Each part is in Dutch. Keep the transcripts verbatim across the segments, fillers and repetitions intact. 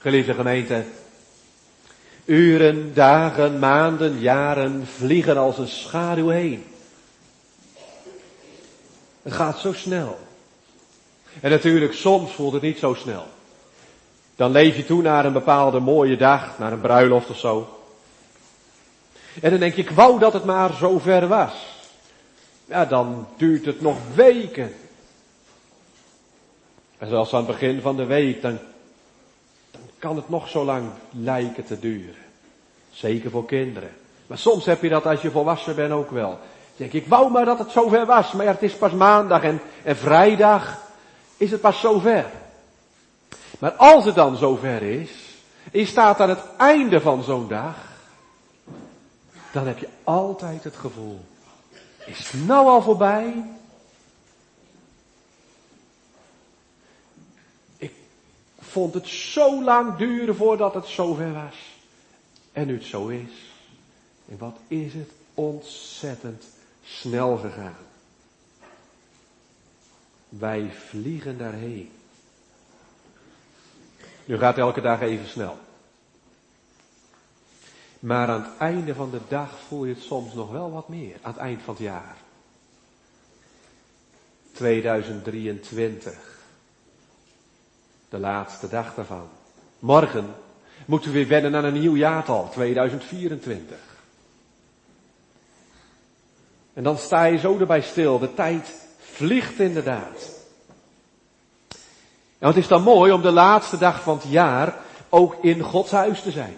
Geliefde gemeente, uren, dagen, maanden, jaren vliegen als een schaduw heen. Het gaat zo snel. En natuurlijk, soms voelt het niet zo snel. Dan leef je toe naar een bepaalde mooie dag, naar een bruiloft of zo. En dan denk je, ik wou dat het maar zo ver was. Ja, dan duurt het nog weken. En zoals aan het begin van de week, dan, dan kan het nog zo lang lijken te duren. Zeker voor kinderen. Maar soms heb je dat als je volwassen bent ook wel. Dan denk ik, ik wou maar dat het zo ver was. Maar ja, het is pas maandag en, en vrijdag is het pas zo ver. Maar als het dan zo ver is, en je staat aan het einde van zo'n dag, dan heb je altijd het gevoel, is het nou al voorbij? Ik vond het zo lang duren voordat het zover was. En nu het zo is. En wat is het ontzettend snel gegaan. Wij vliegen daarheen. Nu gaat elke dag even snel. Maar aan het einde van de dag voel je het soms nog wel wat meer. Aan het eind van het jaar. tweeduizend drieëntwintig. De laatste dag daarvan. Morgen moeten we weer wennen aan een nieuw jaartal. tweeduizend vierentwintig. En dan sta je zo erbij stil. De tijd vliegt inderdaad. En het is dan mooi om de laatste dag van het jaar ook in Gods huis te zijn.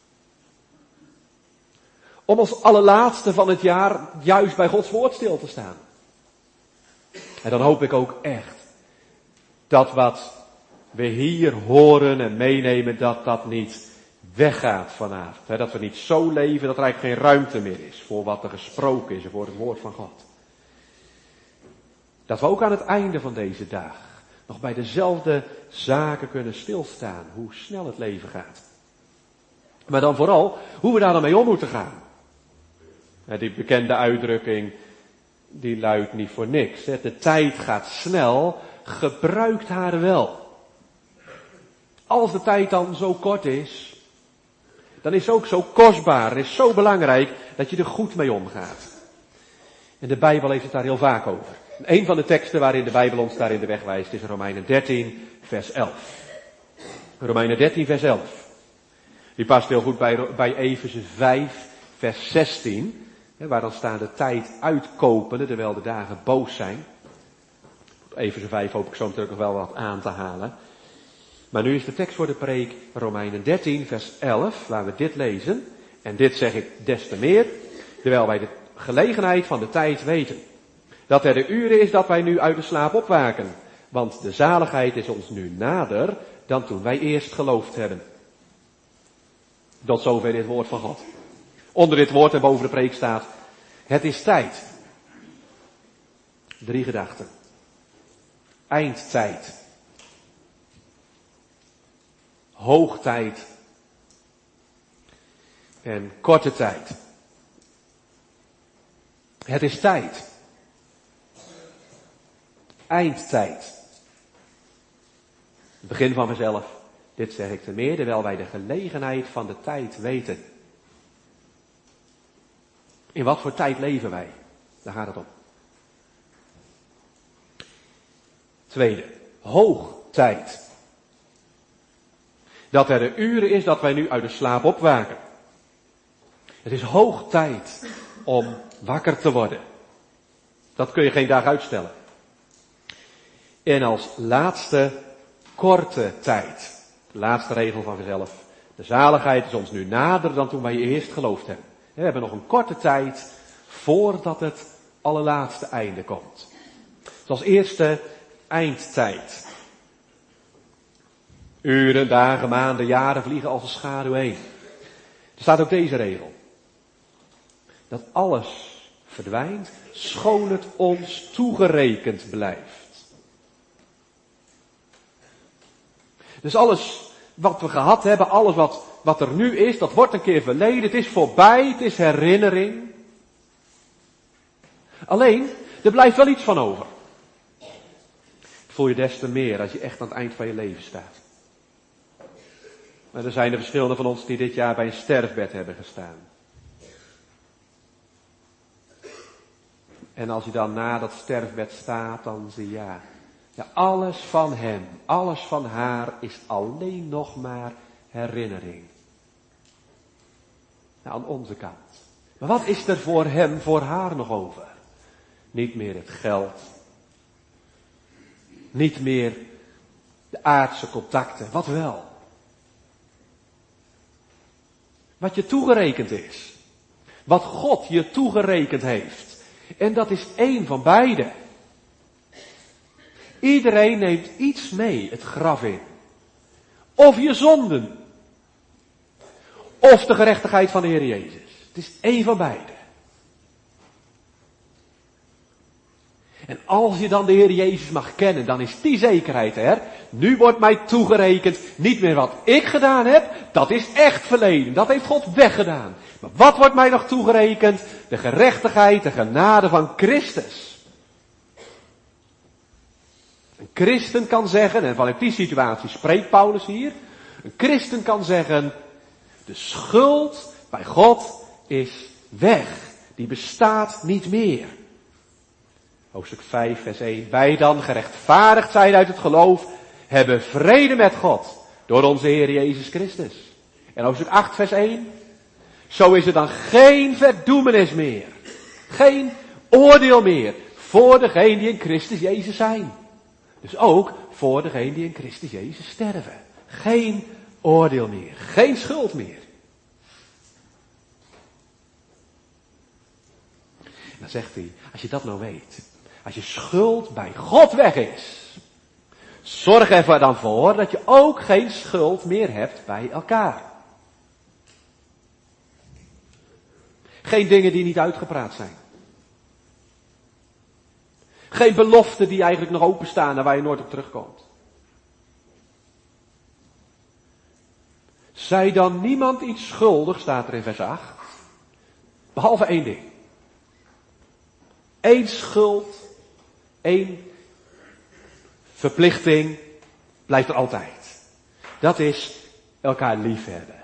Om als allerlaatste van het jaar juist bij Gods woord stil te staan. En dan hoop ik ook echt dat wat we hier horen en meenemen, dat dat niet weggaat vanavond. Hè? Dat we niet zo leven dat er eigenlijk geen ruimte meer is voor wat er gesproken is en voor het woord van God. Dat we ook aan het einde van deze dag nog bij dezelfde zaken kunnen stilstaan, hoe snel het leven gaat. Maar dan vooral hoe we daar dan mee om moeten gaan. Die bekende uitdrukking, die luidt niet voor niks. De tijd gaat snel, gebruikt haar wel. Als de tijd dan zo kort is, dan is het ook zo kostbaar, het is zo belangrijk dat je er goed mee omgaat. En de Bijbel heeft het daar heel vaak over. Een van de teksten waarin de Bijbel ons daar in de weg wijst is Romeinen dertien, vers elf. Romeinen dertien, vers elf. Die past heel goed bij, bij Efeze vijf, vers zestien. Waar dan staat de tijd uitkopende, terwijl de dagen boos zijn. Efeze vijf hoop ik zo natuurlijk nog wel wat aan te halen. Maar nu is de tekst voor de preek Romeinen dertien, vers elf, waar we dit lezen. En dit zeg ik des te meer, terwijl wij de gelegenheid van de tijd weten. Dat er de uren is dat wij nu uit de slaap opwaken. Want de zaligheid is ons nu nader dan toen wij eerst geloofd hebben. Tot zover dit woord van God. Onder dit woord en boven de preek staat, het is tijd. Drie gedachten. Eindtijd. Hoogtijd. En korte tijd. Het is tijd. Eindtijd. Het begin van mezelf. Dit zeg ik te meer, terwijl wij de gelegenheid van de tijd weten. In wat voor tijd leven wij? Daar gaat het om. Tweede, hoogtijd. Dat er de uren is dat wij nu uit de slaap opwaken. Het is hoog tijd om wakker te worden. Dat kun je geen dag uitstellen. En als laatste, korte tijd. De laatste regel van vanzelf. De zaligheid is ons nu nader dan toen wij eerst geloofd hebben. We hebben nog een korte tijd voordat het allerlaatste einde komt. Dus als eerste eindtijd. Uren, dagen, maanden, jaren vliegen als een schaduw heen. Er staat ook deze regel. Dat alles verdwijnt, schoon het ons toegerekend blijft. Dus alles wat we gehad hebben, alles wat, wat er nu is, dat wordt een keer verleden. Het is voorbij, het is herinnering. Alleen, er blijft wel iets van over. Dat voel je des te meer als je echt aan het eind van je leven staat. Maar er zijn er verschillende van ons die dit jaar bij een sterfbed hebben gestaan. En als je dan na dat sterfbed staat, dan zie je, ja, ja, alles van hem, alles van haar is alleen nog maar herinnering. Nou, aan onze kant. Maar wat is er voor hem, voor haar nog over? Niet meer het geld. Niet meer de aardse contacten. Wat wel? Wat je toegerekend is. Wat God je toegerekend heeft. En dat is één van beide. Iedereen neemt iets mee het graf in. Of je zonden. Of de gerechtigheid van de Heer Jezus. Het is één van beide. En als je dan de Heer Jezus mag kennen, dan is die zekerheid er. Nu wordt mij toegerekend, niet meer wat ik gedaan heb, dat is echt verleden. Dat heeft God weggedaan. Maar wat wordt mij nog toegerekend? De gerechtigheid, de genade van Christus. Een christen kan zeggen, en vanuit die situatie spreekt Paulus hier. Een christen kan zeggen, de schuld bij God is weg. Die bestaat niet meer. Hoofdstuk vijf, vers één. Wij dan, gerechtvaardigd zijn uit het geloof, hebben vrede met God door onze Heer Jezus Christus. En hoofdstuk acht, vers één. Zo is er dan geen verdoemenis meer. Geen oordeel meer voor degenen die in Christus Jezus zijn. Dus ook voor degenen die in Christus Jezus sterven. Geen oordeel meer. Geen schuld meer. En dan zegt hij, als je dat nou weet. Als je schuld bij God weg is. Zorg er dan voor dat je ook geen schuld meer hebt bij elkaar. Geen dingen die niet uitgepraat zijn. Geen beloften die eigenlijk nog openstaan en waar je nooit op terugkomt. Zij dan niemand iets schuldig, staat er in vers acht. Behalve één ding. Eén schuld, één verplichting blijft er altijd. Dat is elkaar liefhebben.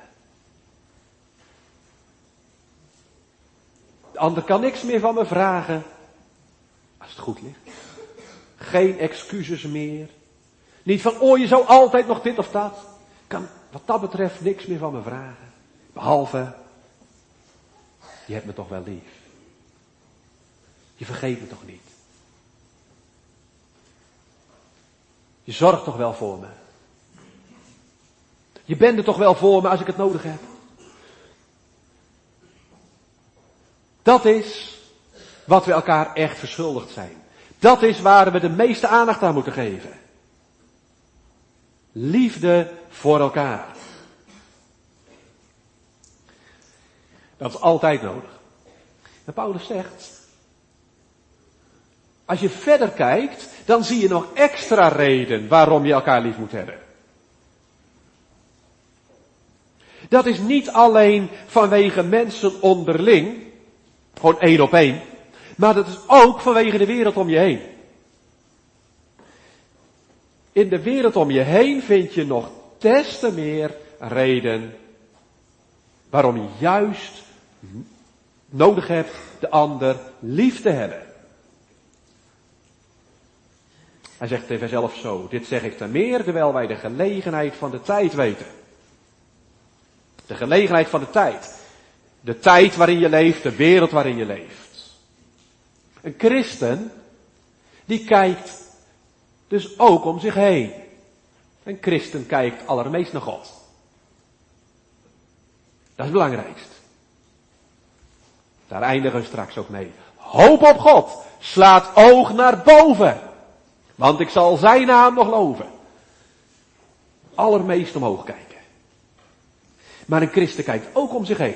De ander kan niks meer van me vragen als het goed ligt. Geen excuses meer. Niet van, oh je zou altijd nog dit of dat. Kan wat dat betreft niks meer van me vragen. Behalve, je hebt me toch wel lief. Je vergeet me toch niet. Je zorgt toch wel voor me. Je bent er toch wel voor me als ik het nodig heb. Dat is wat we elkaar echt verschuldigd zijn. Dat is waar we de meeste aandacht aan moeten geven. Liefde voor elkaar. Dat is altijd nodig. En Paulus zegt, als je verder kijkt, dan zie je nog extra reden waarom je elkaar lief moet hebben. Dat is niet alleen vanwege mensen onderling, gewoon één op één, maar dat is ook vanwege de wereld om je heen. In de wereld om je heen vind je nog des te meer reden waarom je juist nodig hebt de ander lief te hebben. Hij zegt in vers elf zo, dit zeg ik te meer terwijl wij de gelegenheid van de tijd weten. De gelegenheid van de tijd. De tijd waarin je leeft, de wereld waarin je leeft. Een christen, die kijkt dus ook om zich heen. Een christen kijkt allermeest naar God. Dat is het belangrijkst. Daar eindigen we straks ook mee. Hoop op God. Slaat oog naar boven. Want ik zal zijn naam nog loven. Allermeest omhoog kijken. Maar een christen kijkt ook om zich heen.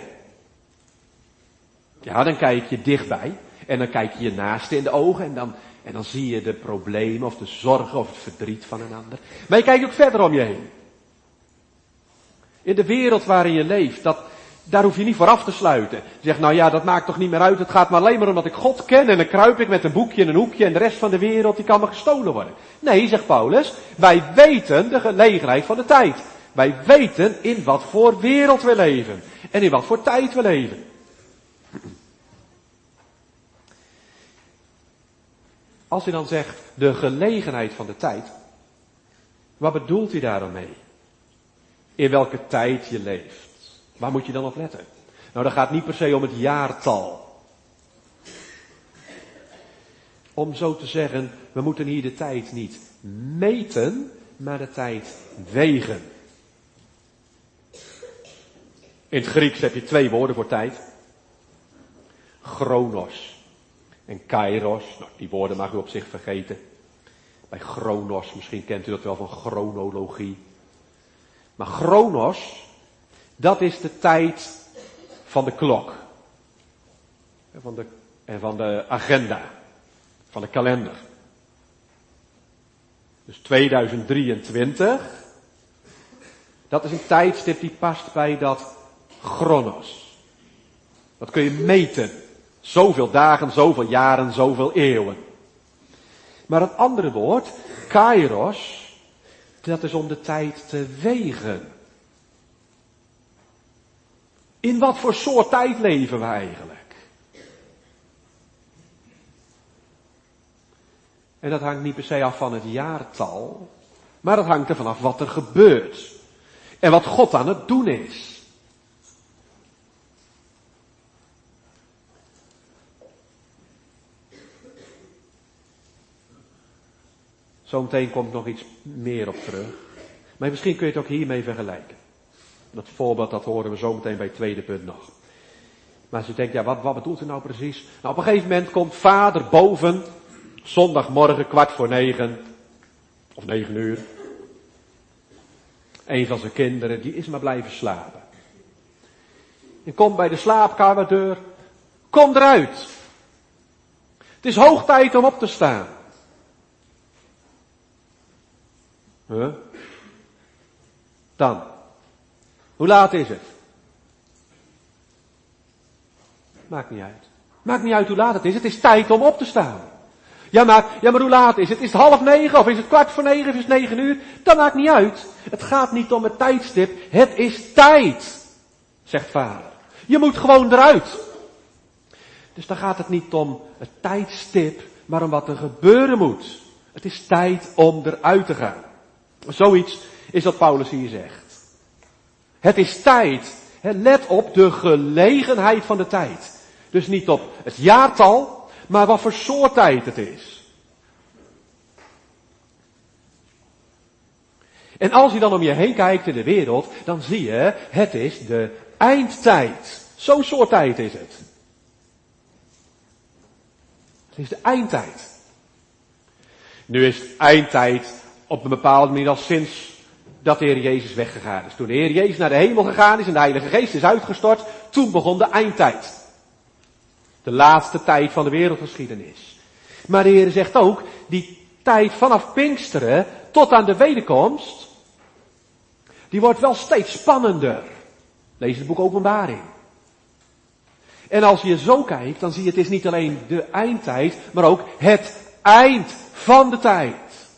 Ja, dan kijk je dichtbij. En dan kijk je je naaste in de ogen. En dan, en dan zie je de problemen of de zorgen of het verdriet van een ander. Maar je kijkt ook verder om je heen. In de wereld waarin je leeft. Dat, daar hoef je niet voor af te sluiten. Je zegt, nou ja, dat maakt toch niet meer uit. Het gaat maar alleen maar omdat ik God ken. En dan kruip ik met een boekje in een hoekje. En de rest van de wereld, die kan me gestolen worden. Nee, zegt Paulus. Wij weten de gelegenheid van de tijd. Wij weten in wat voor wereld we leven. En in wat voor tijd we leven. Als hij dan zegt, de gelegenheid van de tijd. Wat bedoelt hij daar dan mee? In welke tijd je leeft. Waar moet je dan op letten? Nou, dat gaat niet per se om het jaartal. Om zo te zeggen, we moeten hier de tijd niet meten, maar de tijd wegen. In het Grieks heb je twee woorden voor tijd. Chronos en kairos. Nou, die woorden mag u op zich vergeten. Bij chronos, misschien kent u dat wel van chronologie. Maar chronos, dat is de tijd van de klok. Van de, en van de agenda. Van de kalender. Dus tweeduizend drieëntwintig. Dat is een tijdstip die past bij dat chronos. Dat kun je meten. Zoveel dagen, zoveel jaren, zoveel eeuwen. Maar het andere woord, kairos, dat is om de tijd te wegen. In wat voor soort tijd leven we eigenlijk? En dat hangt niet per se af van het jaartal, maar dat hangt er vanaf wat er gebeurt. En wat God aan het doen is. Zometeen komt nog iets meer op terug. Maar misschien kun je het ook hiermee vergelijken. Dat voorbeeld, dat horen we zometeen bij het tweede punt nog. Maar als je denkt, ja, wat, wat bedoelt u nou precies? Nou, op een gegeven moment komt vader boven, zondagmorgen, kwart voor negen, of negen uur. Een van zijn kinderen, die is maar blijven slapen. En komt bij de slaapkamerdeur, kom eruit. Het is hoog tijd om op te staan. Huh? Dan. Hoe laat is het? Maakt niet uit. Maakt niet uit hoe laat het is. Het is tijd om op te staan. Ja maar, ja, maar hoe laat is het? Is het half negen of is het kwart voor negen of is het negen uur? Dat maakt niet uit. Het gaat niet om het tijdstip. Het is tijd, zegt vader. Je moet gewoon eruit. Dus dan gaat het niet om het tijdstip, maar om wat er gebeuren moet. Het is tijd om eruit te gaan. Zoiets is wat Paulus hier zegt. Het is tijd. Let op de gelegenheid van de tijd. Dus niet op het jaartal, maar wat voor soort tijd het is. En als je dan om je heen kijkt in de wereld, dan zie je, het is de eindtijd. Zo'n soort tijd is het. Het is de eindtijd. Nu is het eindtijd op een bepaalde manier al sinds dat de Heer Jezus weggegaan is. Toen de Heer Jezus naar de hemel gegaan is en de Heilige Geest is uitgestort, toen begon de eindtijd. De laatste tijd van de wereldgeschiedenis. Maar de Heer zegt ook, die tijd vanaf Pinksteren tot aan de wederkomst, die wordt wel steeds spannender. Lees het boek Openbaring. En als je zo kijkt, dan zie je het is niet alleen de eindtijd, maar ook het eind van de tijd.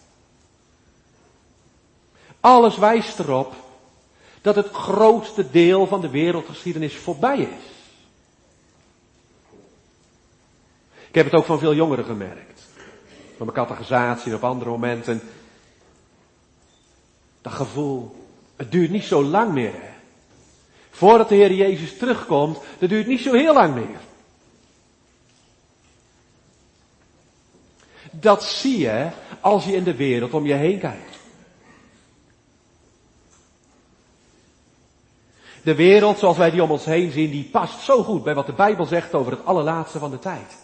Alles wijst erop dat het grootste deel van de wereldgeschiedenis voorbij is. Ik heb het ook van veel jongeren gemerkt. Van mijn catechisatie en op andere momenten. Dat gevoel, het duurt niet zo lang meer. Hè? Voordat de Heer Jezus terugkomt, dat duurt niet zo heel lang meer. Dat zie je als je in de wereld om je heen kijkt. De wereld zoals wij die om ons heen zien, die past zo goed bij wat de Bijbel zegt over het allerlaatste van de tijd.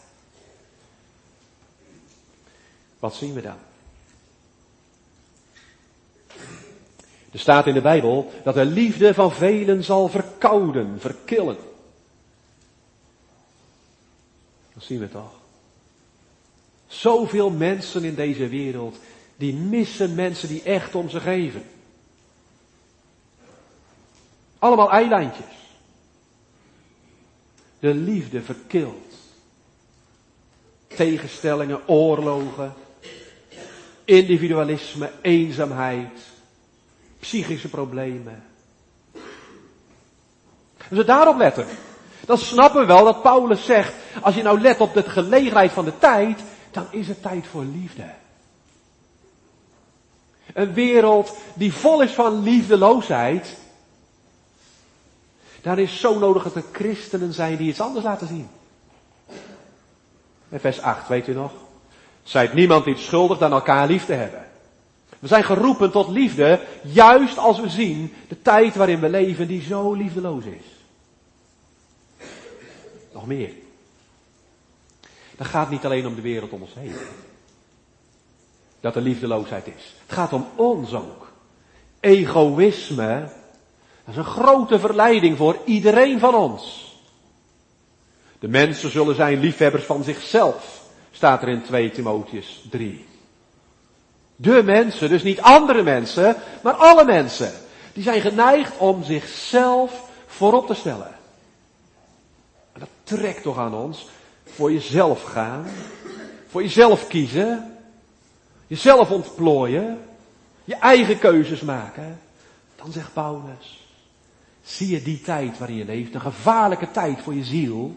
Wat zien we dan? Er staat in de Bijbel dat de liefde van velen zal verkouden, verkillen. Dat zien we toch? Zoveel mensen in deze wereld, die missen mensen die echt om ze geven. Allemaal eilandjes. De liefde verkilt. psychische problemen. Als we daarop letten, dan snappen we wel dat Paulus zegt, als je nou let op de gelegenheid van de tijd, dan is het tijd voor liefde. Een wereld die vol is van liefdeloosheid, daar is zo nodig dat er christenen zijn die iets anders laten zien. In vers acht, weet u nog? Zijt niemand iets schuldig dan elkaar lief te hebben. We zijn geroepen tot liefde, juist als we zien de tijd waarin we leven die zo liefdeloos is. Nog meer. Dat gaat niet alleen om de wereld om ons heen. Dat er liefdeloosheid is. Het gaat om ons ook. Egoïsme, dat is een grote verleiding voor iedereen van ons. De mensen zullen zijn liefhebbers van zichzelf, staat er in twee Timotheüs drie. De mensen, dus niet andere mensen, maar alle mensen. Die zijn geneigd om zichzelf voorop te stellen. En dat trekt toch aan ons. Voor jezelf gaan. Voor jezelf kiezen. Jezelf ontplooien. Je eigen keuzes maken. Dan zegt Paulus. Zie je die tijd waarin je leeft. Een gevaarlijke tijd voor je ziel.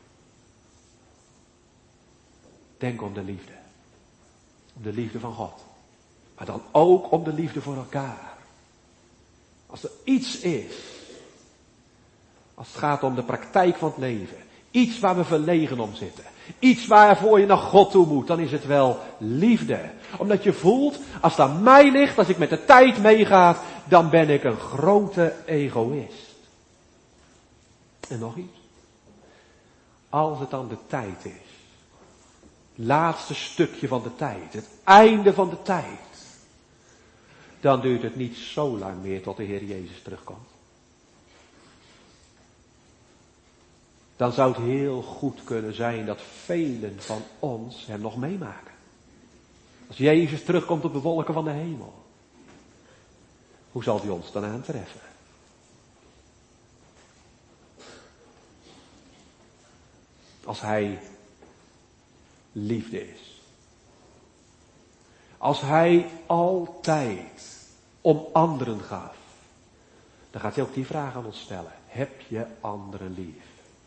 Denk om de liefde. Om de liefde van God. Maar dan ook om de liefde voor elkaar. Als er iets is. Als het gaat om de praktijk van het leven. Iets waar we verlegen om zitten. Iets waarvoor je naar God toe moet. Dan is het wel liefde. Omdat je voelt, als het aan mij ligt, als ik met de tijd meega, dan ben ik een grote egoïst. En nog iets. Als het dan de tijd is. Laatste stukje van de tijd. Het einde van de tijd. Dan duurt het niet zo lang meer tot de Heer Jezus terugkomt. Dan zou het heel goed kunnen zijn dat velen van ons hem nog meemaken. Als Jezus terugkomt op de wolken van de hemel. Hoe zal hij ons dan aantreffen? Als hij liefde is. Als hij altijd om anderen gaf. Dan gaat hij ook die vraag aan ons stellen. Heb je anderen lief?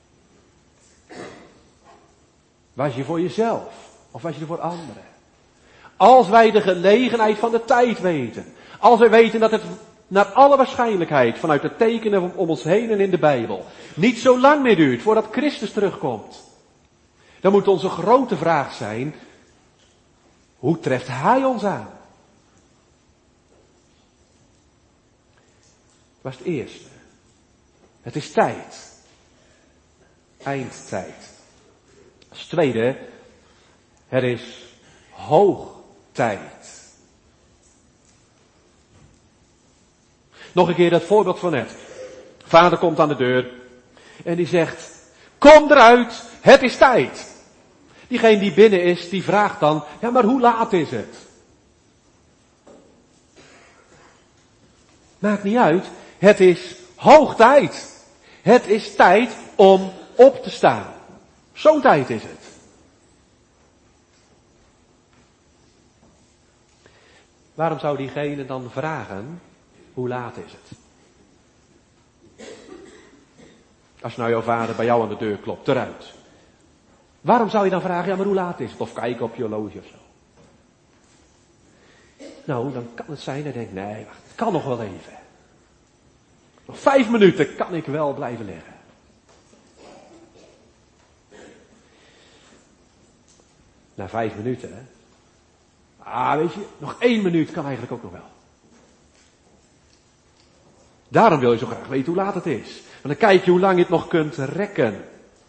Was je voor jezelf? Of was je er voor anderen? Als wij de gelegenheid van de tijd weten. Als wij weten dat het naar alle waarschijnlijkheid vanuit de tekenen om ons heen en in de Bijbel niet zo lang meer duurt voordat Christus terugkomt. Dan moet onze grote vraag zijn. Hoe treft hij ons aan? Dat was het eerste. Het is tijd. Eindtijd. Als tweede, er is hoog tijd. Nog een keer dat voorbeeld van net. Vader komt aan de deur en die zegt, kom eruit, het is tijd. Diegene die binnen is, die vraagt dan, ja maar hoe laat is het? Maakt niet uit, het is hoog tijd. Het is tijd om op te staan. Zo'n tijd is het. Waarom zou diegene dan vragen, hoe laat is het? Als nou jouw vader bij jou aan de deur klopt, eruit. Waarom zou je dan vragen, ja maar hoe laat is het? Of kijken op je horloge of zo. Nou, dan kan het zijn dat je denkt, nee, wacht, het kan nog wel even. Nog vijf minuten kan ik wel blijven liggen. Na vijf minuten, hè. Ah, weet je, nog één minuut kan eigenlijk ook nog wel. Daarom wil je zo graag weten hoe laat het is. Want dan kijk je hoe lang je het nog kunt rekken.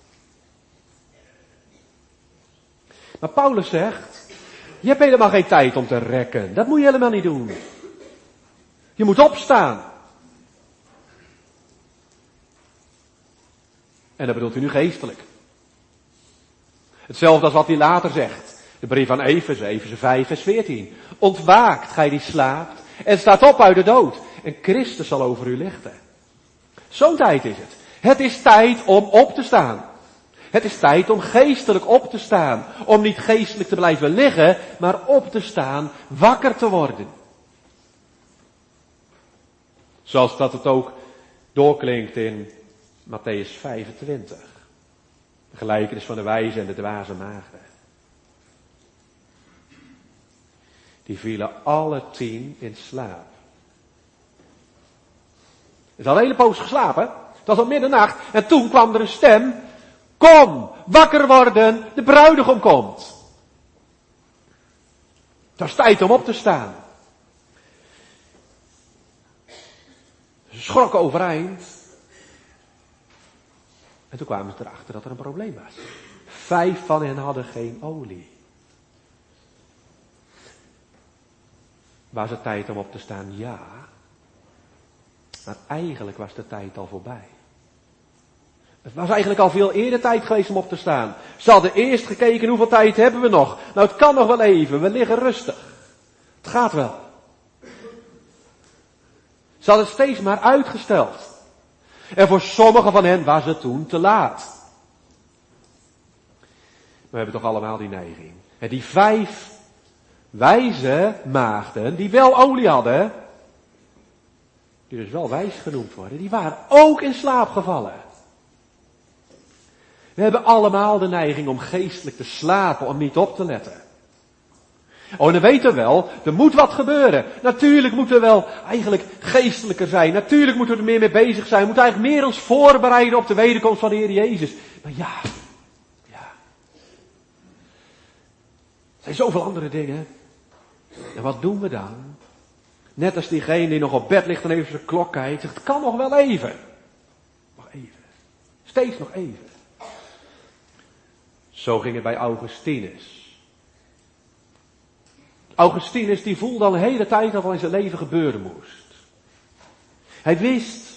Maar Paulus zegt, je hebt helemaal geen tijd om te rekken. Dat moet je helemaal niet doen. Je moet opstaan. En dat bedoelt hij nu geestelijk. Hetzelfde als wat hij later zegt. De brief aan Efeze, Efeze vijf, vers veertien. Ontwaakt, gij die slaapt, en staat op uit de dood. En Christus zal over u lichten. Zo'n tijd is het. Het is tijd om op te staan. Het is tijd om geestelijk op te staan. Om niet geestelijk te blijven liggen, maar op te staan, wakker te worden. Zoals dat het ook doorklinkt in Mattheüs vijfentwintig. De gelijkenis van de wijze en de dwaze maagden. Die vielen alle tien in slaap. Ze hadden een hele poos geslapen. Het was al middernacht. En toen kwam er een stem. Kom, wakker worden, de bruidegom komt. Het was tijd om op te staan. Ze schrokken overeind. En toen kwamen ze erachter dat er een probleem was. Vijf van hen hadden geen olie. Was het tijd om op te staan? Ja. Maar eigenlijk was de tijd al voorbij. Het was eigenlijk al veel eerder tijd geweest om op te staan. Ze hadden eerst gekeken hoeveel tijd hebben we nog. Nou, het kan nog wel even. We liggen rustig. Het gaat wel. Ze hadden het steeds maar uitgesteld. En voor sommigen van hen was het toen te laat. We hebben toch allemaal die neiging. En die vijf wijze maagden, die wel olie hadden, die dus wel wijs genoemd worden, die waren ook in slaap gevallen. We hebben allemaal de neiging om geestelijk te slapen, om niet op te letten. Oh, en dan weten we wel, er moet wat gebeuren. Natuurlijk moeten we wel eigenlijk geestelijker zijn. Natuurlijk moeten we er meer mee bezig zijn. We moeten eigenlijk meer ons voorbereiden op de wederkomst van de Heer Jezus. Maar ja, ja. Er zijn zoveel andere dingen. En wat doen we dan? Net als diegene die nog op bed ligt en even zijn klok kijkt. Zegt, het kan nog wel even. Nog even. Steeds nog even. Zo ging het bij Augustinus. Augustinus die voelde al een hele tijd dat wat in zijn leven gebeuren moest. Hij wist,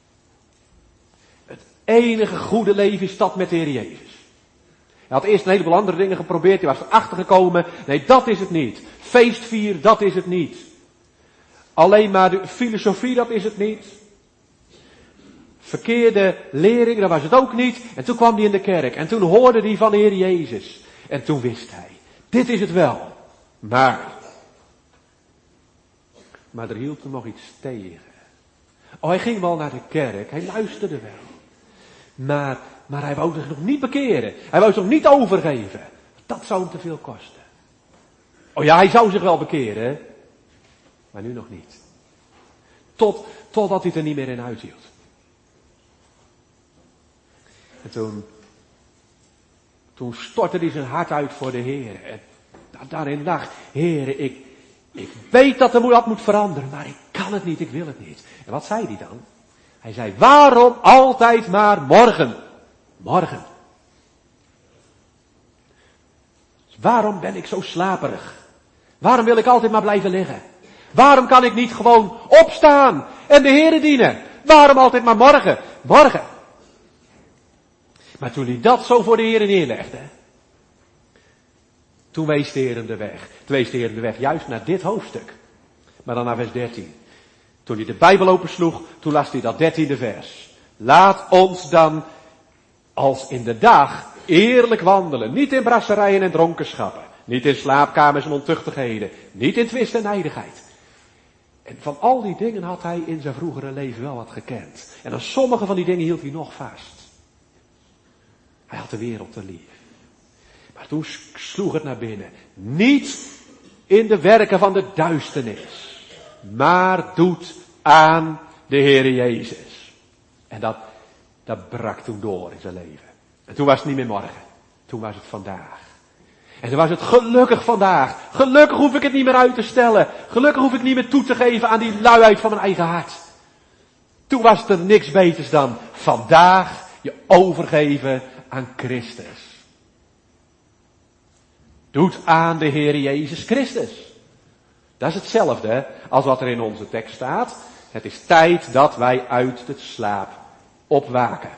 het enige goede leven is dat met de Heer Jezus. Hij had eerst een heleboel andere dingen geprobeerd, hij was erachter gekomen. Nee, dat is het niet. Feestvier, dat is het niet. Alleen maar de filosofie, dat is het niet. Verkeerde lering, dat was het ook niet. En toen kwam hij in de kerk en toen hoorde hij van de Heer Jezus. En toen wist hij, dit is het wel. Maar, maar er hield hem nog iets tegen. Oh, hij ging wel naar de kerk, hij luisterde wel. Maar, maar hij wou zich nog niet bekeren. Hij wou zich nog niet overgeven. Dat zou hem te veel kosten. Oh ja, hij zou zich wel bekeren, maar nu nog niet. Tot, totdat hij het er niet meer in uithield. En toen, toen stortte hij zijn hart uit voor de Heer. En daarin lag, Heer, ik, ik weet dat er wat moet veranderen, maar ik kan het niet, ik wil het niet. En wat zei hij dan? Hij zei, waarom altijd maar morgen? Morgen. Dus waarom ben ik zo slaperig? Waarom wil ik altijd maar blijven liggen? Waarom kan ik niet gewoon opstaan en de Heere dienen? Waarom altijd maar morgen? Morgen. Maar toen hij dat zo voor de Heere neerlegde, toen wees de Heer hem de weg. Toen wees de Heer hem de weg juist naar dit hoofdstuk. Maar dan naar vers dertien. Toen hij de Bijbel opensloeg, toen las hij dat dertiende vers. Laat ons dan als in de dag eerlijk wandelen. Niet in brasserijen en dronkenschappen. Niet in slaapkamers en ontuchtigheden. Niet in twist en nijdigheid. En van al die dingen had hij in zijn vroegere leven wel wat gekend. En aan sommige van die dingen hield hij nog vast. Hij had de wereld te lief. Maar toen sloeg het naar binnen. Niet in de werken van de duisternis. Maar doet aan de Heere Jezus. En dat, dat brak toen door in zijn leven. En toen was het niet meer morgen. Toen was het vandaag. En toen was het gelukkig vandaag. Gelukkig hoef ik het niet meer uit te stellen. Gelukkig hoef ik niet meer toe te geven aan die luiheid van mijn eigen hart. Toen was er niks beters dan vandaag je overgeven aan Christus. Doet aan de Heer Jezus Christus. Dat is hetzelfde als wat er in onze tekst staat. Het is tijd dat wij uit de slaap opwaken.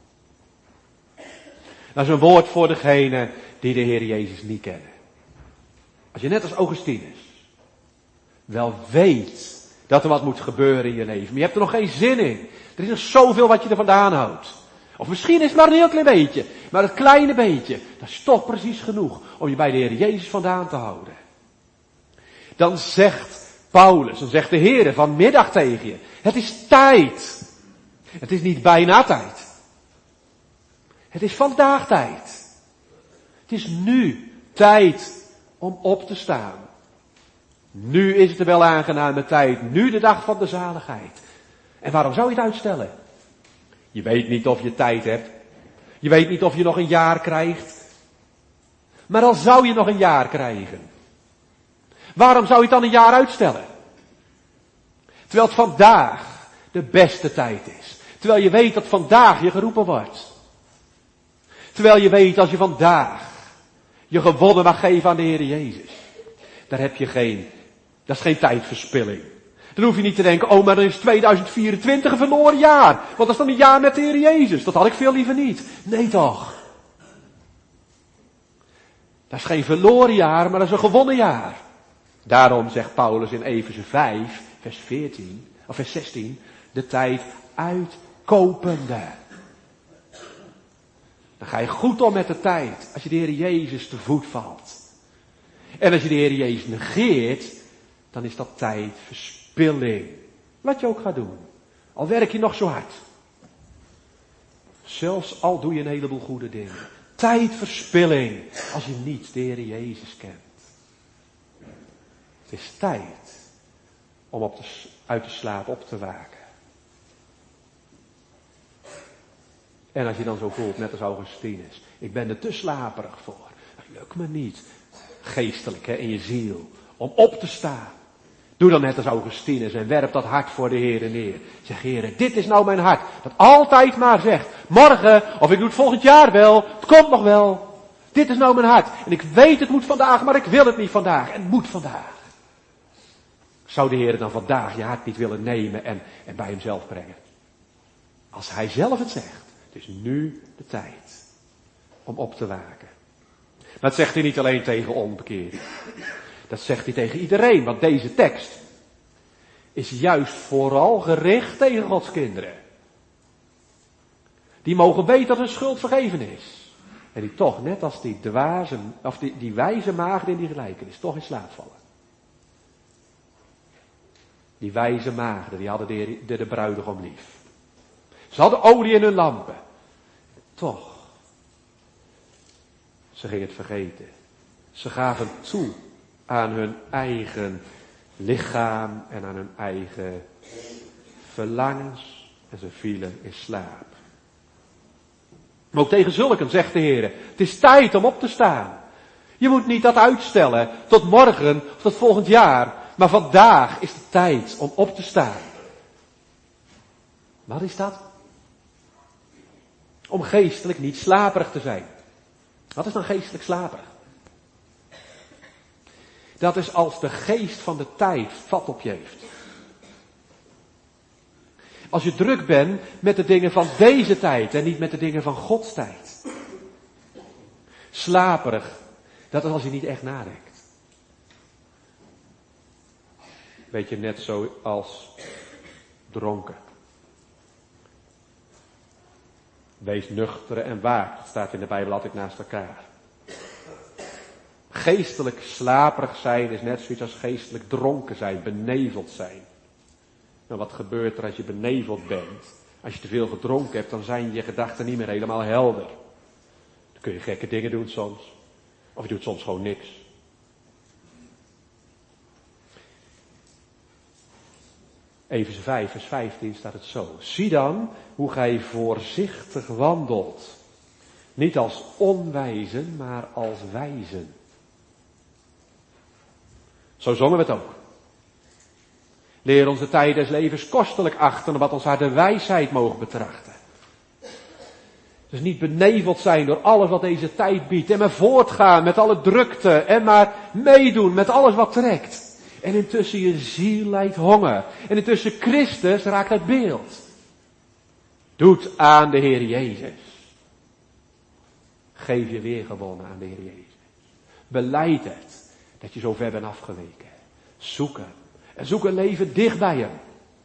Dat is een woord voor degene die de Heer Jezus niet kennen. Als je net als Augustinus wel weet dat er wat moet gebeuren in je leven, maar je hebt er nog geen zin in. Er is nog zoveel wat je er vandaan houdt. Of misschien is het maar een heel klein beetje. Maar het kleine beetje, dat is toch precies genoeg om je bij de Heer Jezus vandaan te houden. Dan zegt Paulus, dan zegt de Heer vanmiddag tegen je. Het is tijd. Het is niet bijna tijd. Het is vandaag tijd. Het is nu tijd om op te staan. Nu is het de wel aangename tijd. Nu de dag van de zaligheid. En waarom zou je het uitstellen? Je weet niet of je tijd hebt. Je weet niet of je nog een jaar krijgt. Maar al zou je nog een jaar krijgen. Waarom zou je het dan een jaar uitstellen? Terwijl het vandaag de beste tijd is. Terwijl je weet dat vandaag je geroepen wordt. Terwijl je weet als je vandaag je gewonnen mag geven aan de Heer Jezus. Daar heb je geen, dat is geen tijdverspilling. Dan hoef je niet te denken, oh maar dan is tweeduizend vierentwintig een verloren jaar. Want dat is dan een jaar met de Heer Jezus. Dat had ik veel liever niet. Nee toch. Dat is geen verloren jaar, maar dat is een gewonnen jaar. Daarom zegt Paulus in Efeze vijf, vers veertien, of vers zestien, de tijd uitkopende. Dan ga je goed om met de tijd, als je de Heer Jezus te voet valt. En als je de Heer Jezus negeert, dan is dat tijdverspilling. Wat je ook gaat doen. Al werk je nog zo hard. Zelfs al doe je een heleboel goede dingen. Tijdverspilling, als je niet de Heer Jezus kent. Het is tijd om op de, uit de slaap op te waken. En als je dan zo voelt, net als Augustinus, ik ben er te slaperig voor. Dat lukt me niet, geestelijk hè, in je ziel, om op te staan. Doe dan net als Augustinus en werp dat hart voor de Heer neer. Zeg Heer, dit is nou mijn hart, dat altijd maar zegt, morgen, of ik doe het volgend jaar wel, het komt nog wel. Dit is nou mijn hart. En ik weet het moet vandaag, maar ik wil het niet vandaag. En het moet vandaag. Zou de Heer dan vandaag je hart niet willen nemen en, en bij hemzelf brengen? Als hij zelf het zegt. Het is nu de tijd om op te waken. Maar dat zegt hij niet alleen tegen onbekeerden. Dat zegt hij tegen iedereen, want deze tekst is juist vooral gericht tegen Gods kinderen. Die mogen weten dat hun schuld vergeven is. En die toch, net als die dwaze, of die, die wijze maagden in die gelijkenis, toch in slaap vallen. Die wijze maagden, die hadden de, de, de bruidegom lief. Ze hadden olie in hun lampen. Toch. Ze gingen het vergeten. Ze gaven toe aan hun eigen lichaam en aan hun eigen verlangens. En ze vielen in slaap. Maar ook tegen zulken zegt de Heer, het is tijd om op te staan. Je moet niet dat uitstellen tot morgen of tot volgend jaar. Maar vandaag is de tijd om op te staan. Wat is dat? Om geestelijk niet slaperig te zijn. Wat is dan geestelijk slaperig? Dat is als de geest van de tijd vat op je heeft. Als je druk bent met de dingen van deze tijd en niet met de dingen van Gods tijd. Slaperig, dat is als je niet echt nadenkt. Weet je, net zo als dronken. Wees nuchter en waak, dat staat in de Bijbel altijd naast elkaar. Geestelijk slaperig zijn is net zoiets als geestelijk dronken zijn, beneveld zijn. Nou, wat gebeurt er als je beneveld bent? Als je te veel gedronken hebt, dan zijn je gedachten niet meer helemaal helder. Dan kun je gekke dingen doen soms. Of je doet soms gewoon niks. Efeze vijf, vers vijftien staat het zo. Zie dan hoe gij voorzichtig wandelt. Niet als onwijzen, maar als wijzen. Zo zongen we het ook. Leer ons de tijd des levens kostelijk achten, wat ons haar de wijsheid mogen betrachten. Dus niet beneveld zijn door alles wat deze tijd biedt. En maar voortgaan met alle drukte. En maar meedoen met alles wat trekt. En intussen je ziel lijdt honger. En intussen Christus raakt uit beeld. Doet aan de Heer Jezus. Geef je weergewonnen aan de Heer Jezus. Belijd het dat je zo ver bent afgeweken. Zoek hem. En zoek een leven dicht bij hem.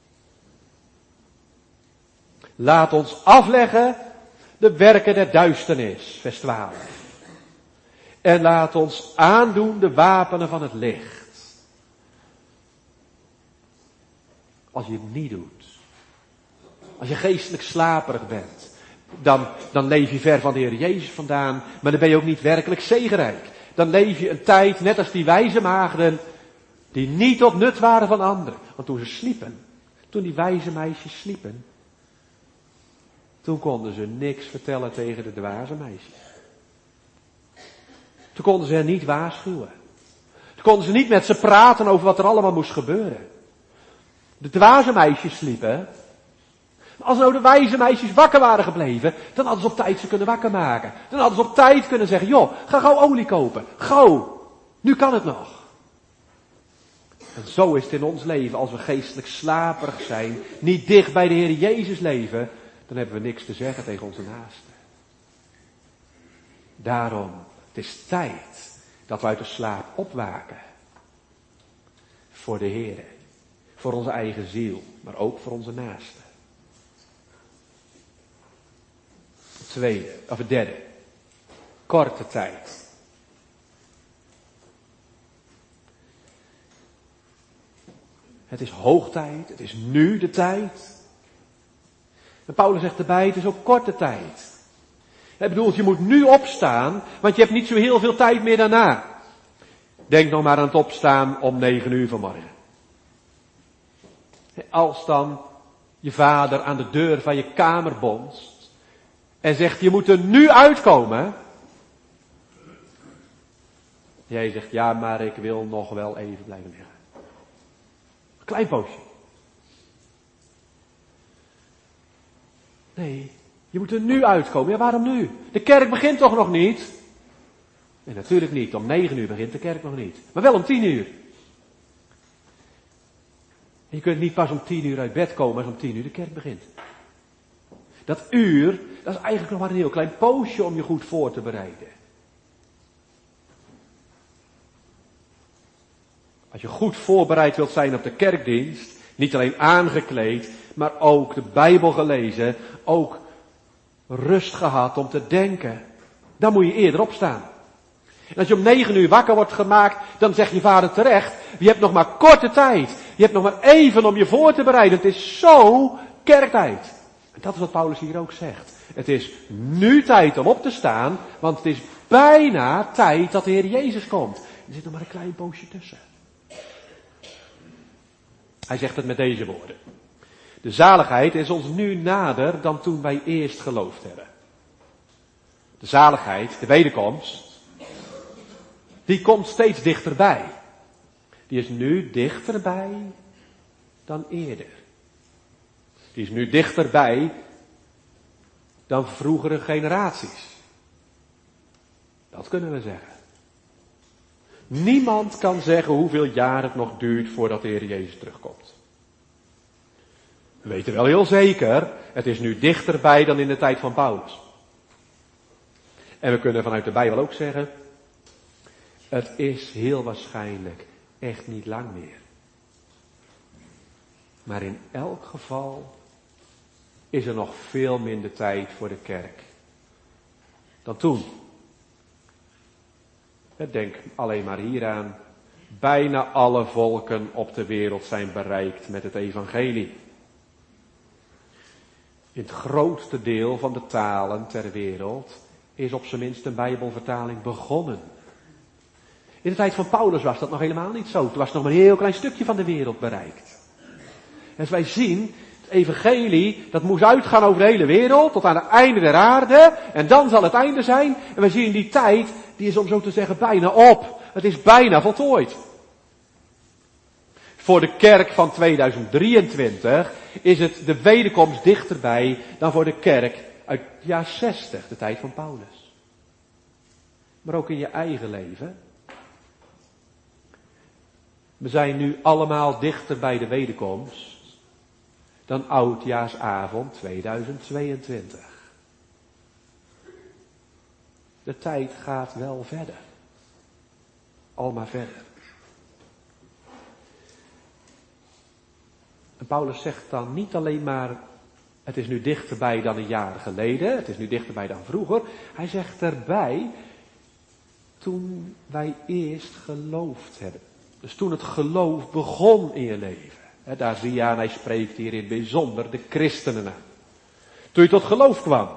Laat ons afleggen de werken der duisternis. Vers twaalf. En laat ons aandoen de wapenen van het licht. als je het niet doet. Als je geestelijk slaperig bent, dan, dan leef je ver van de Heer Jezus vandaan, maar dan ben je ook niet werkelijk zegenrijk. Dan leef je een tijd, net als die wijze maagden, die niet tot nut waren van anderen. Want toen ze sliepen, toen die wijze meisjes sliepen, toen konden ze niks vertellen tegen de dwaze meisjes. Toen konden ze hen niet waarschuwen. Toen konden ze niet met ze praten over wat er allemaal moest gebeuren. De dwaze meisjes sliepen. Als nou de wijze meisjes wakker waren gebleven, dan hadden ze op tijd ze kunnen wakker maken. Dan hadden ze op tijd kunnen zeggen, joh, ga gauw olie kopen. Gauw, nu kan het nog. En zo is het in ons leven, als we geestelijk slaperig zijn, niet dicht bij de Heer Jezus leven, dan hebben we niks te zeggen tegen onze naasten. Daarom, het is tijd dat we uit de slaap opwaken. Voor de Heer. Voor onze eigen ziel, maar ook voor onze naasten. Het tweede, of het derde. Korte tijd. Het is hoog tijd, het is nu de tijd. En Paulus zegt erbij, het is ook korte tijd. Hij bedoelt, je moet nu opstaan, want je hebt niet zo heel veel tijd meer daarna. Denk nog maar aan het opstaan om negen uur vanmorgen. Als dan je vader aan de deur van je kamer bonst en zegt, je moet er nu uitkomen. Jij zegt, ja, maar ik wil nog wel even blijven liggen. Een klein poosje. Nee, je moet er nu uitkomen. Ja, waarom nu? De kerk begint toch nog niet? Nee, natuurlijk niet. Om negen uur begint de kerk nog niet. Maar wel om tien uur. En je kunt niet pas om tien uur uit bed komen als om tien uur de kerk begint. Dat uur, dat is eigenlijk nog maar een heel klein poosje om je goed voor te bereiden. Als je goed voorbereid wilt zijn op de kerkdienst, niet alleen aangekleed, maar ook de Bijbel gelezen, ook rust gehad om te denken, dan moet je eerder opstaan. En als je om negen uur wakker wordt gemaakt, dan zegt je vader terecht, je hebt nog maar korte tijd. Je hebt nog maar even om je voor te bereiden. Het is zo kerktijd. En dat is wat Paulus hier ook zegt. Het is nu tijd om op te staan, want het is bijna tijd dat de Heer Jezus komt. Er zit nog maar een klein poosje tussen. Hij zegt het met deze woorden. De zaligheid is ons nu nader dan toen wij eerst geloofd hebben. De zaligheid, de wederkomst, die komt steeds dichterbij. Die is nu dichterbij dan eerder. Die is nu dichterbij dan vroegere generaties. Dat kunnen we zeggen. Niemand kan zeggen hoeveel jaar het nog duurt voordat de Heer Jezus terugkomt. We weten wel heel zeker, het is nu dichterbij dan in de tijd van Paulus. En we kunnen vanuit de Bijbel ook zeggen, het is heel waarschijnlijk echt niet lang meer. Maar in elk geval is er nog veel minder tijd voor de kerk dan toen. Denk alleen maar hieraan. Bijna alle volken op de wereld zijn bereikt met het evangelie. In het grootste deel van de talen ter wereld is op zijn minst een Bijbelvertaling begonnen. In de tijd van Paulus was dat nog helemaal niet zo. Toen was nog maar een heel klein stukje van de wereld bereikt. En wij zien, het evangelie, dat moest uitgaan over de hele wereld, tot aan het einde der aarde. En dan zal het einde zijn. En wij zien die tijd, die is om zo te zeggen bijna op. Het is bijna voltooid. Voor de kerk van tweeduizend drieëntwintig is het de wederkomst dichterbij dan voor de kerk uit het jaar zestig, de tijd van Paulus. Maar ook in je eigen leven. We zijn nu allemaal dichter bij de wederkomst dan oudjaarsavond tweeduizend tweeëntwintig. De tijd gaat wel verder. Al maar verder. En Paulus zegt dan niet alleen maar, het is nu dichterbij dan een jaar geleden, het is nu dichterbij dan vroeger. Hij zegt erbij, toen wij eerst geloofd hebben. Dus toen het geloof begon in je leven. He, daar zie je aan, hij spreekt hier in het bijzonder de christenen aan. Toen je tot geloof kwam.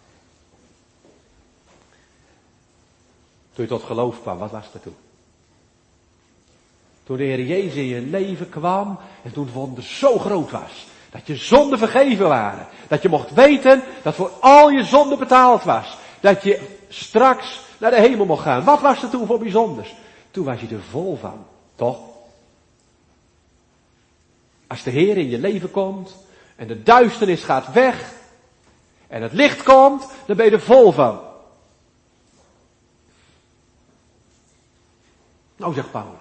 Toen je tot geloof kwam, wat was er toen? Toen de Heer Jezus in je leven kwam en toen het wonder zo groot was. Dat je zonden vergeven waren. Dat je mocht weten dat voor al je zonden betaald was. Dat je straks naar de hemel mocht gaan. Wat was er toen voor bijzonders? Toen was je er vol van, toch? Als de Heer in je leven komt en de duisternis gaat weg en het licht komt, dan ben je er vol van. Nou, zegt Paulus.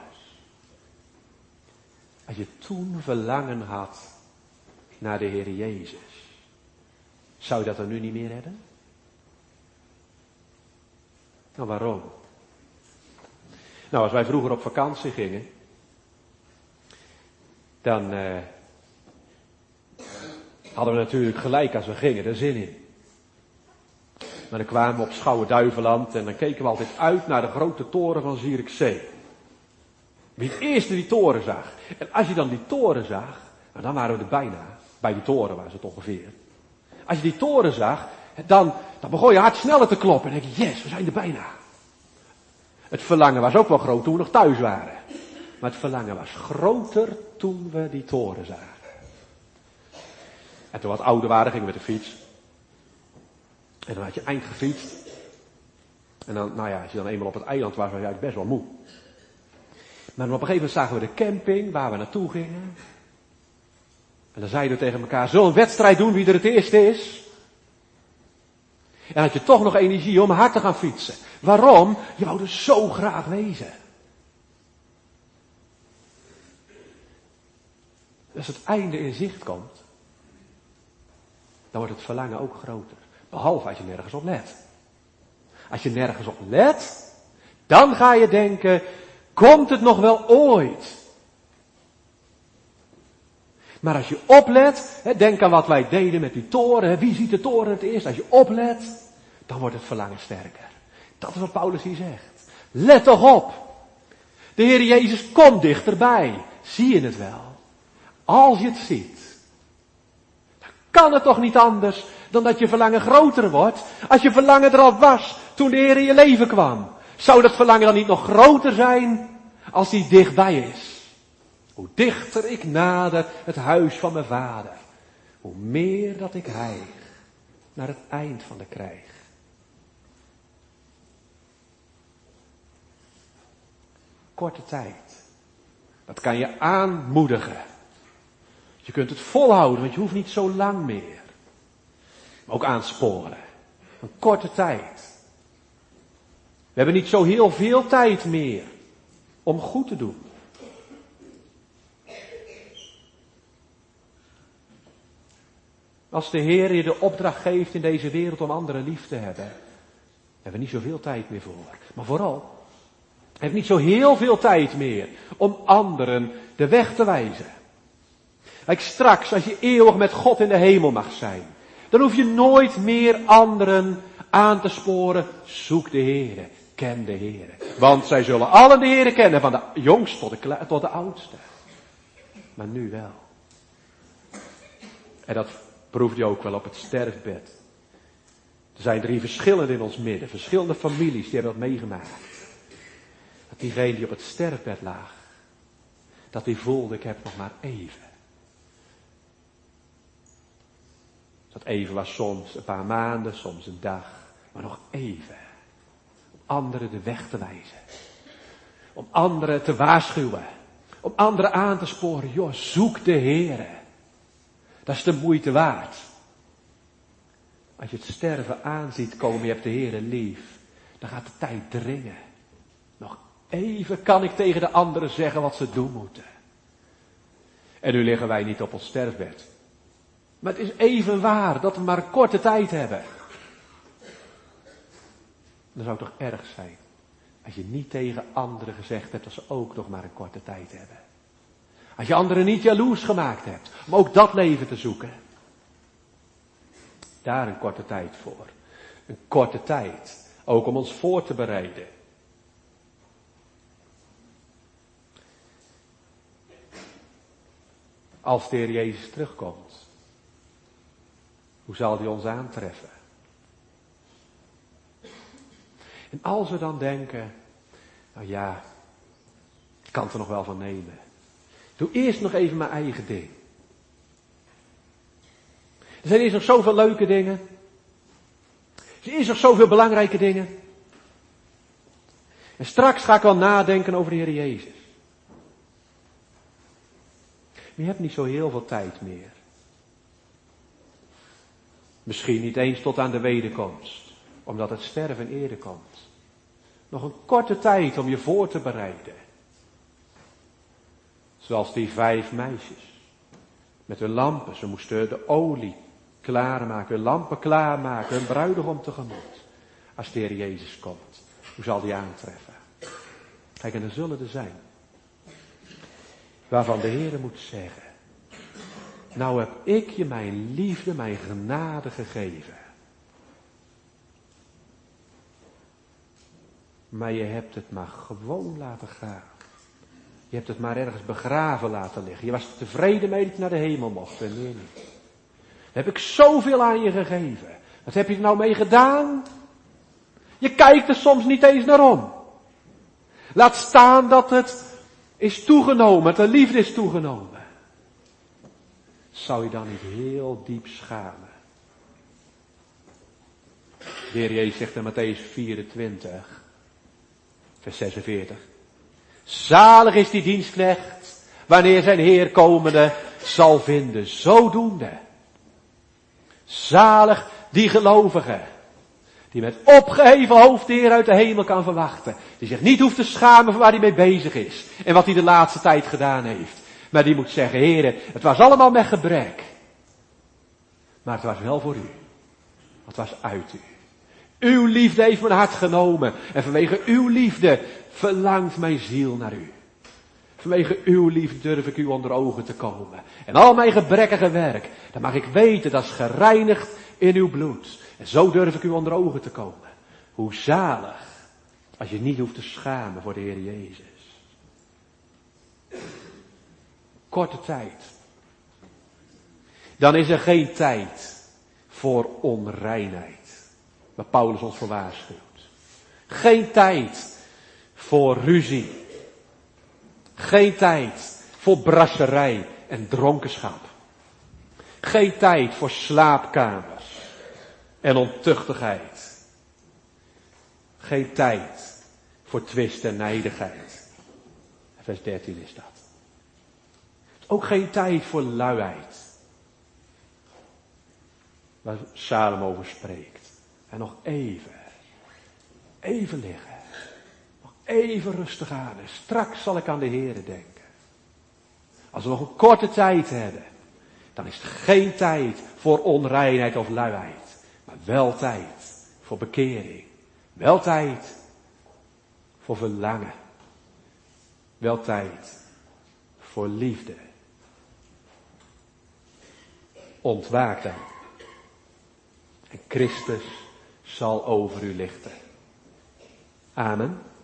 Als je toen verlangen had naar de Heer Jezus, zou je dat dan nu niet meer hebben? Nou, waarom? Nou, als wij vroeger op vakantie gingen, dan eh, hadden we natuurlijk gelijk als we gingen er zin in. Maar dan kwamen we op Schouwen-Duiveland en dan keken we altijd uit naar de grote toren van Zierikzee. Wie het eerste die toren zag. En als je dan die toren zag, nou dan waren we er bijna. Bij die toren was het ongeveer. Als je die toren zag, dan, dan begon je hart sneller te kloppen. En dan denk je, yes, we zijn er bijna. Het verlangen was ook wel groot toen we nog thuis waren. Maar het verlangen was groter toen we die toren zagen. En toen we wat ouder waren, gingen we met de fiets. En dan had je eind gefietst. En dan, nou ja, als je dan eenmaal op het eiland was, was je eigenlijk best wel moe. Maar op een gegeven moment zagen we de camping waar we naartoe gingen. En dan zeiden we tegen elkaar, zullen we een wedstrijd doen wie er het eerste is? En dan had je toch nog energie om hard te gaan fietsen. Waarom? Je wou er zo graag wezen. Als het einde in zicht komt, dan wordt het verlangen ook groter. Behalve als je nergens op let. Als je nergens op let, dan ga je denken, komt het nog wel ooit? Maar als je oplet, denk aan wat wij deden met die toren. Wie ziet de toren het eerst? Als je oplet, dan wordt het verlangen sterker. Dat is wat Paulus hier zegt. Let toch op. De Heer Jezus komt dichterbij. Zie je het wel? Als je het ziet, dan kan het toch niet anders dan dat je verlangen groter wordt. Als je verlangen er al was toen de Heer in je leven kwam. Zou dat verlangen dan niet nog groter zijn als hij dichtbij is? Hoe dichter ik nader het huis van mijn vader, hoe meer dat ik hijg naar het eind van de krijg. Korte tijd. Dat kan je aanmoedigen. Je kunt het volhouden, want je hoeft niet zo lang meer. Maar ook aansporen. Een korte tijd. We hebben niet zo heel veel tijd meer om goed te doen. Als de Heer je de opdracht geeft in deze wereld om anderen lief te hebben, hebben we niet zoveel tijd meer voor. Maar vooral, we hebben niet zo heel veel tijd meer om anderen de weg te wijzen. Kijk, straks, als je eeuwig met God in de hemel mag zijn, dan hoef je nooit meer anderen aan te sporen. Zoek de Heere, ken de Heere. Want zij zullen allen de Heere kennen, van de jongste tot de, tot de oudste. Maar nu wel. En dat proef je ook wel op het sterfbed. Er zijn drie verschillen in ons midden. Verschillende families die hebben dat meegemaakt. Dat diegene die op het sterfbed lag, dat die voelde, ik heb nog maar even. Dat even was soms een paar maanden, soms een dag, maar nog even. Om anderen de weg te wijzen. Om anderen te waarschuwen. Om anderen aan te sporen. Joh, zoek de Heere. Dat is de moeite waard. Als je het sterven aanziet komen, je hebt de Heere lief. Dan gaat de tijd dringen. Nog even kan ik tegen de anderen zeggen wat ze doen moeten. En nu liggen wij niet op ons sterfbed. Maar het is even waar dat we maar een korte tijd hebben. Dan zou het toch erg zijn als je niet tegen anderen gezegd hebt dat ze ook nog maar een korte tijd hebben. Als je anderen niet jaloers gemaakt hebt om ook dat leven te zoeken. Daar een korte tijd voor. Een korte tijd. Ook om ons voor te bereiden. als de Heer Jezus terugkomt? Hoe zal hij ons aantreffen? En als we dan denken, nou ja, ik kan het er nog wel van nemen. Doe eerst nog even mijn eigen ding. Er zijn eerst nog zoveel leuke dingen. Er zijn eerst nog zoveel belangrijke dingen. En straks ga ik wel nadenken over de Heer Jezus. Maar je hebt niet zo heel veel tijd meer. Misschien niet eens tot aan de wederkomst, omdat het sterven eerder komt. Nog een korte tijd om je voor te bereiden. Zoals die vijf meisjes. Met hun lampen. Ze moesten de olie klaarmaken. Hun lampen klaarmaken. Hun bruidegom tegemoet. Als de Heer Jezus komt. Hoe zal die aantreffen? Kijk, en er zullen er zijn. Waarvan de Heer moet zeggen. Nou heb ik je mijn liefde, mijn genade gegeven. Maar je hebt het maar gewoon laten gaan. Je hebt het maar ergens begraven laten liggen. Je was er tevreden mee dat je naar de hemel mocht en meer niet. Daar heb ik zoveel aan je gegeven. Wat heb je er nou mee gedaan? Je kijkt er soms niet eens naar om. Laat staan dat het is toegenomen, dat de liefde is toegenomen. Zou je dan niet heel diep schamen? De Heer Jezus zegt in Mattheüs vierentwintig, vers zesenveertig. Zalig is die dienstknecht, wanneer zijn Heer komende zal vinden. Zodoende. Zalig die gelovige, die met opgeheven hoofd de Heer uit de hemel kan verwachten. Die zich niet hoeft te schamen voor waar hij mee bezig is. En wat hij de laatste tijd gedaan heeft. Maar die moet zeggen, Heer, het was allemaal met gebrek. Maar het was wel voor u. Het was uit u. Uw liefde heeft mijn hart genomen. En vanwege uw liefde verlangt mijn ziel naar u. Vanwege uw liefde durf ik u onder ogen te komen. En al mijn gebrekkige werk, dat mag ik weten, dat is gereinigd in uw bloed. En zo durf ik u onder ogen te komen. Hoe zalig, als je niet hoeft te schamen voor de Heer Jezus. Korte tijd. Dan is er geen tijd voor onreinheid. Waar Paulus ons voor waarschuwt. Geen tijd voor ruzie. Geen tijd voor brasserij en dronkenschap. Geen tijd voor slaapkamers en ontuchtigheid. Geen tijd voor twist en nijdigheid. Vers dertien is dat. Ook geen tijd voor luiheid. Waar Salem over spreekt. En nog even. Even liggen. Nog even rustig aan. En straks zal ik aan de Heere denken. Als we nog een korte tijd hebben. Dan is het geen tijd voor onreinheid of luiheid. Maar wel tijd voor bekering. Wel tijd voor verlangen. Wel tijd voor liefde. Ontwaak dan. En Christus zal over u lichten. Amen.